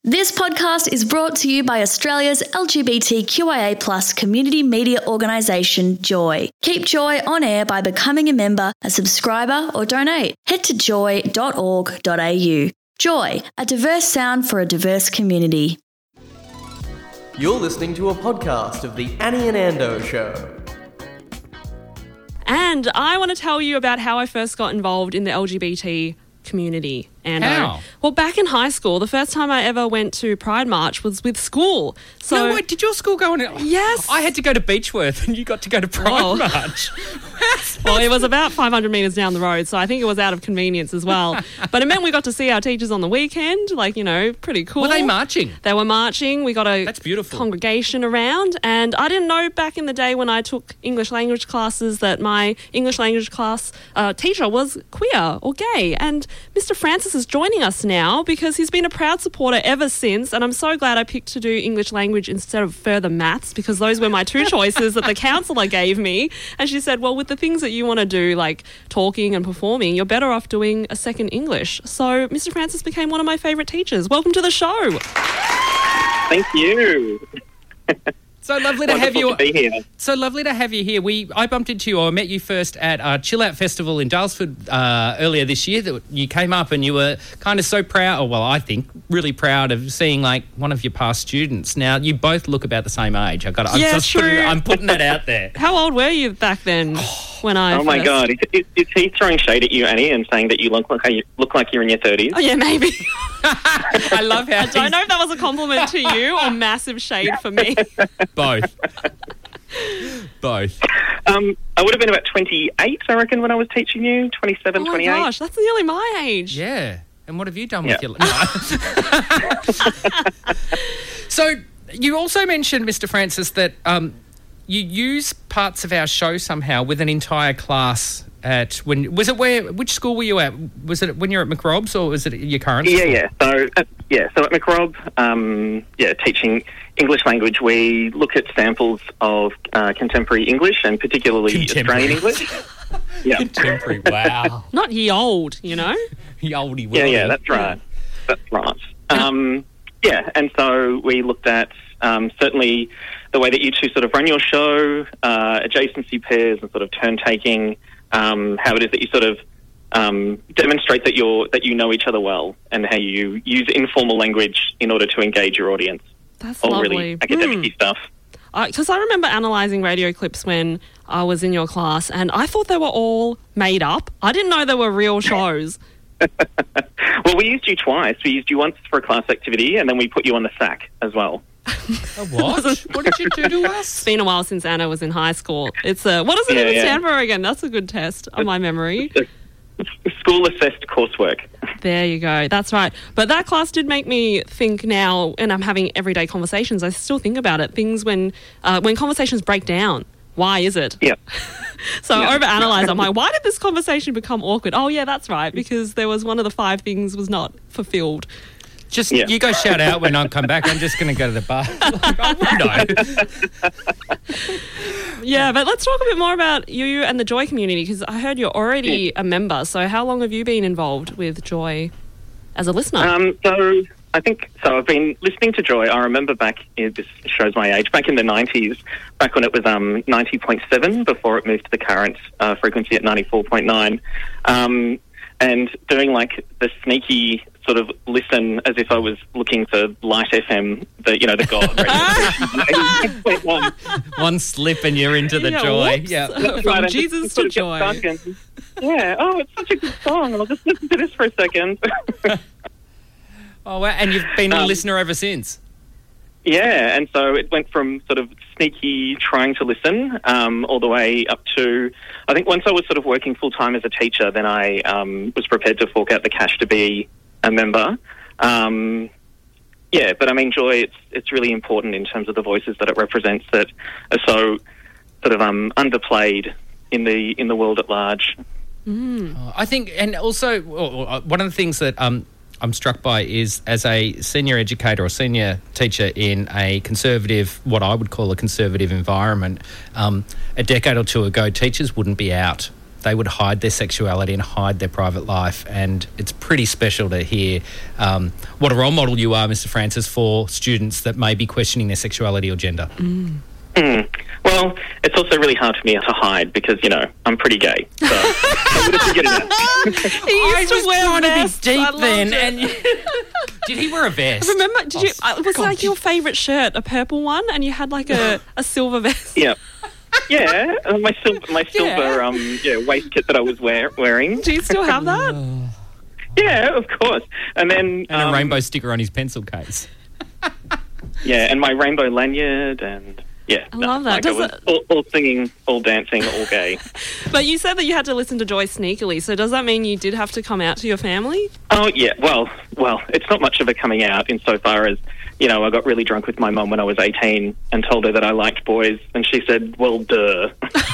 This podcast is brought to you by Australia's LGBTQIA+ community media organisation, Joy. Keep Joy on air by becoming a member, a subscriber or donate. Head to joy.org.au. Joy, a diverse sound for a diverse community. You're listening to a podcast of the Annie and Ando Show. And I want to tell you about how I first got involved in the LGBT community. And how? Well, back in high school, the first time I ever went to Pride March was with school. So, no, wait, did your school go on it? Yes. I had to go to Beechworth and you got to go to Pride March. Well, it was about 500 metres down the road, so I think it was out of convenience as well. But it meant we got to see our teachers on the weekend, pretty cool. Were they marching? They were marching. We got a That's beautiful. congregation around, and I didn't know back in the day when I took English language classes that my English language class teacher was queer or gay. And Mr. Francis is joining us now because he's been a proud supporter ever since, and I'm so glad I picked to do English language instead of further maths because those were my two choices that the counsellor gave me. And she said, well, with the things that you want to do, like talking and performing, you're better off doing a second English. So Mr. Francis became one of my favourite teachers. Welcome to the show. Thank you. So lovely to have you. To be here. So lovely to have you here. I bumped into you, or I met you first at Chill Out Festival in Daylesford earlier this year. That you came up and you were kind of so proud, or well, I think really proud of seeing like one of your past students. Now you both look about the same age. I'm putting that out there. How old were you back then? When I Oh my God! Is he throwing shade at you, Annie, and saying that you look like you're in your 30s? Oh yeah, maybe. I love how I don't know if that was a compliment to you or massive shade for me. Both. I would have been about 28, I reckon, when I was teaching you. 27, oh my 28. gosh, that's nearly my age. Yeah. And what have you done with your life? So you also mentioned, Mr. Francis, that you use parts of our show somehow with an entire class which school were you at? Was it when you were at McRob's or was it your current school? So at McRob, teaching English language, we look at samples of contemporary English and particularly Australian English. Yeah. Contemporary, wow. Not ye old, you know? Ye oldie wildy. Yeah, that's right. That's right. And so we looked at certainly the way that you two sort of run your show, adjacency pairs and sort of turn-taking, how it is that you sort of demonstrate that you know each other well and how you use informal language in order to engage your audience. That's all lovely. Really academic-y stuff. Because I remember analysing radio clips when I was in your class and I thought they were all made up. I didn't know they were real shows. Well, we used you twice. We used you once for a class activity and then we put you on the sack as well. What? What did you do to us? It's been a while since Anna was in high school. It's what does it even stand for again? That's a good test on my memory. School-assessed coursework. There you go. That's right. But that class did make me think now, and I'm having everyday conversations, I still think about it. Things when conversations break down. Why is it? Yeah. So I overanalyze. I'm like, why did this conversation become awkward? Oh, yeah, that's right. Because there was one of the 5 things was not fulfilled. You go shout out when I come back. I'm just going to go to the bar. Yeah, but let's talk a bit more about you and the Joy community because I heard you're already a member. So how long have you been involved with Joy as a listener? So I've been listening to Joy. I remember this shows my age, back in the 90s, back when it was 90.7 before it moved to the current frequency at 94.9. And doing like the sneaky sort of listen as if I was looking for Light FM, the God. One slip and you're into the Joy. Whoops. Yeah, from Jesus to Joy. It's such a good song. I'll just listen to this for a second. Oh, wow. And you've been a listener ever since? Yeah, and so it went from sort of sneaky trying to listen all the way up to, I think once I was sort of working full-time as a teacher, then I was prepared to fork out the cash to be a member. But I mean, Joy, it's really important in terms of the voices that it represents that are so sort of underplayed in the world at large. I think, and also one of the things that I'm struck by is as a senior educator or senior teacher in a conservative, what I would call a conservative environment, a decade or two ago, teachers wouldn't be out they would hide their sexuality and hide their private life. And it's pretty special to hear what a role model you are, Mr. Francis, for students that may be questioning their sexuality or gender. Well, it's also really hard for me to hide because, I'm pretty gay. So I would have figured it out. He used to wear vests. Deep I loved then. it. And did he wear a vest? Remember, was like your favourite shirt, a purple one, and you had like a silver vest? Yeah. Yeah, my silver waistcoat that I was wearing. Do you still have that? Yeah, of course. And then And a rainbow sticker on his pencil case. Yeah, and my rainbow lanyard and... Yeah, I love that. I was all singing, all dancing, all gay. But you said that you had to listen to Joy sneakily, so does that mean you did have to come out to your family? Oh, yeah. Well, it's not much of a coming out insofar as, I got really drunk with my mum when I was 18 and told her that I liked boys, and she said, well, duh.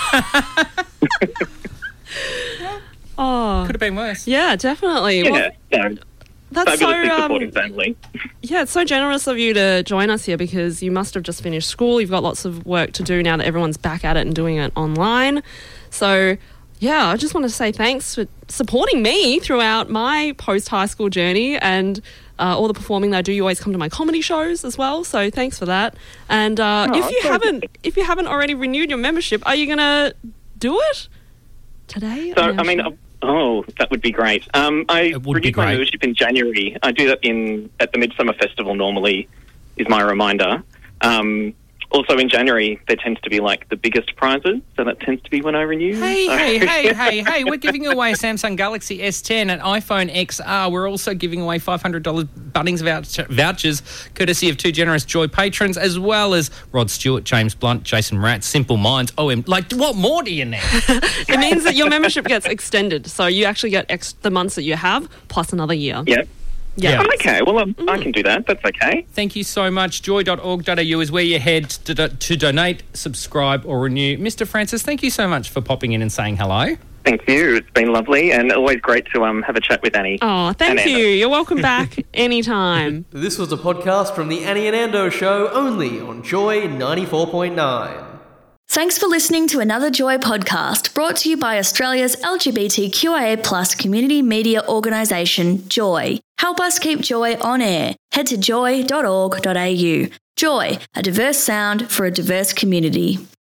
Oh. Could have been worse. Yeah, definitely. Yeah, well, that's fabulously so supporting family. Yeah, it's so generous of you to join us here because you must have just finished school. You've got lots of work to do now that everyone's back at it and doing it online. So, yeah, I just want to say thanks for supporting me throughout my post-high school journey and all the performing that I do. You always come to my comedy shows as well, so thanks for that. And if you haven't already renewed your membership, are you going to do it today? So, that would be great. I renewed my membership in January. I do that at the Midsummer Festival normally, is my reminder. Also in January, there tends to be like the biggest prizes, so that tends to be when I renew. Hey, we're giving away a Samsung Galaxy S10 and iPhone XR. We're also giving away $500 Bunnings vouchers, courtesy of two generous Joy patrons, as well as Rod Stewart, James Blunt, Jason Mraz, Simple Minds, what more do you need? It means that your membership gets extended, so you actually get the months that you have, plus another year. Yep. Yeah. Oh, okay, well, I can do that. That's okay. Thank you so much. Joy.org.au is where you head to donate, subscribe or renew. Mr. Francis, thank you so much for popping in and saying hello. Thank you. It's been lovely and always great to have a chat with Annie. Oh, thank you. You're welcome back anytime. This was a podcast from the Annie and Ando Show, only on Joy 94.9. Thanks for listening to another Joy podcast brought to you by Australia's LGBTQIA+ community media organisation, Joy. Help us keep Joy on air. Head to joy.org.au. Joy, a diverse sound for a diverse community.